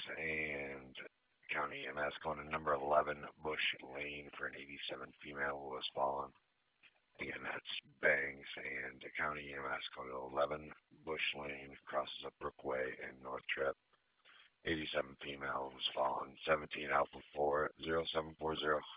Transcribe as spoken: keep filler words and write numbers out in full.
and County E M S going to number eleven Bush Lane for an eighty-seven female who has fallen. Again, that's Bangs and County E M S going to eleven Bush Lane, crosses up Brookway and North Trip. eighty-seven female who's fallen. seventeen Alpha four zero seven four zero